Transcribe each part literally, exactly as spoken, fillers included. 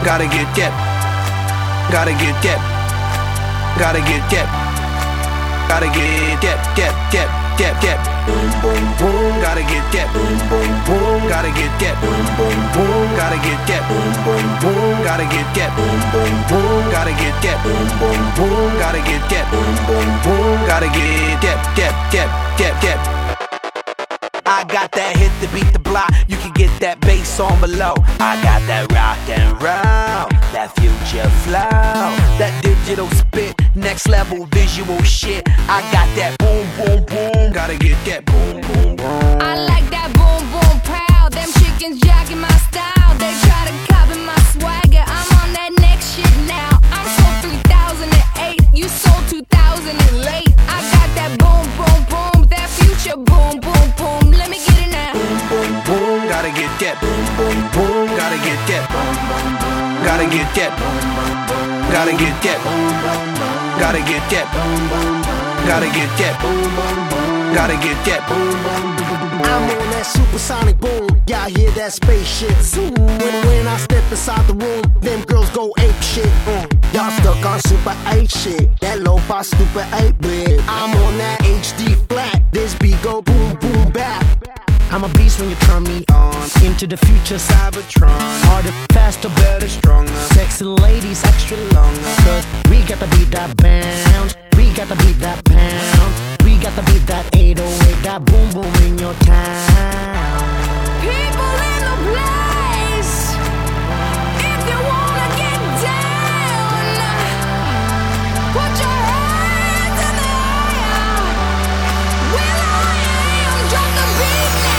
Gotta get that. Gotta get that. Gotta get that. Gotta get that. That. That. That. That. Boom boom boom. Gotta get that. Boom boom boom. Gotta get that. Boom boom boom. Gotta get that. Boom boom boom. Gotta get that. Boom boom boom. Gotta get that. Boom boom boom. Gotta get that. Boom boom boom. Gotta get that. That. That. That. That. I got that hit to beat the block. You can get that bass on below. I got that rock and roll, that future flow, that digital spit, next level visual shit. I got that boom boom boom. Gotta get that boom boom boom. I like that boom boom proud. Them chickens jacking my style. They try to copy my swagger. I'm on that next shit now. I'm sold three thousand eight. You sold two thousand late. I got that boom boom boom. That future boom boom boom. Let me get it now. Boom boom boom. Gotta get that. Boom boom boom. Gotta get that. Boom boom boom. Gotta get that. Boom boom boom. Gotta get that. Boom boom boom. Gotta get that. Boom boom boom. Gotta get that. Boom boom boom. Gotta get that. Boom boom boom. I'm on that supersonic boom. Y'all hear that spaceship zoom. When, when I step inside the room, them girls go ape shit. Mm. Y'all stuck on super eight shit. That lo-fi stupid eight bit. I'm on that H D flat. This beat go boom boom bap. I'm a beast when you turn me on. Into the future Cybertron. Harder, faster, better, stronger. Sexy ladies extra longer. Cause we got to beat that bounce. We got to beat that pound. We got to beat that eight oh eight. That boom boom in your town. People in the place. If you wanna get down, put your hands in the air. Will I am drop the beat now.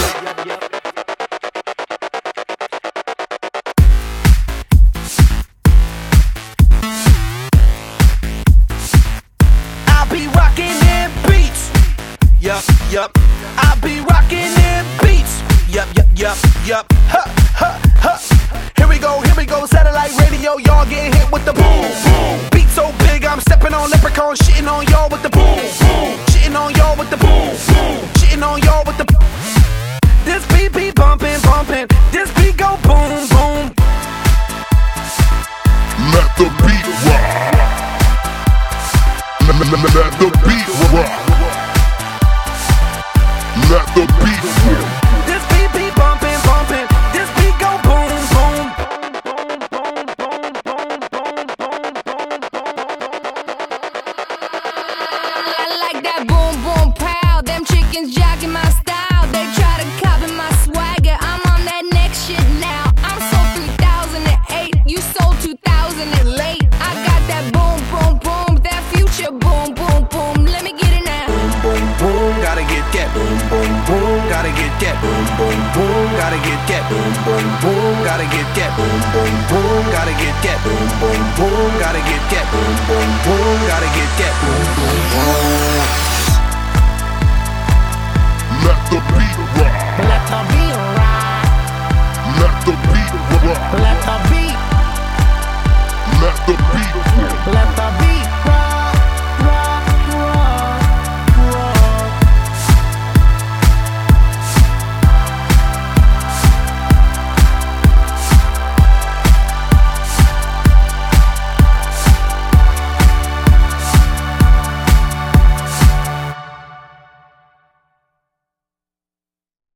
I'll be rocking them beats. Yup, yup. I'll be rocking them beats. Yup, yup, yup, yup. Huh, huh, huh. Here we go, here we go. Satellite radio, y'all getting hit with the boom, boom. Beat so big, I'm stepping on leprechauns, shitting on y'all with the boom, boom. Shitting on y'all with the boom, boom. Shitting on y'all with the. This beat be bumping, bumping. This beat go boom, boom. Let the beat rock. Let, let, let, let the beat rock. Let the beat rock. This beat be bumping, bumping. This beat go boom, boom. I like that boom boom proud. Them chickens jacking my style. They try to copy my swagger. I'm on that next shit now. I'm sold three thousand eight. You sold two thousand late. I got that boom boom boom. That future boom boom boom. Let me get it now. Boom boom boom. Gotta get that. Boom boom boom. Gotta get that. Boom boom boom. Gotta get that. Boom boom boom. Gotta get that. Boom boom boom. Gotta get that. Boom boom boom. Gotta get that. Boom boom boom. Gotta get that. Boom boom boom.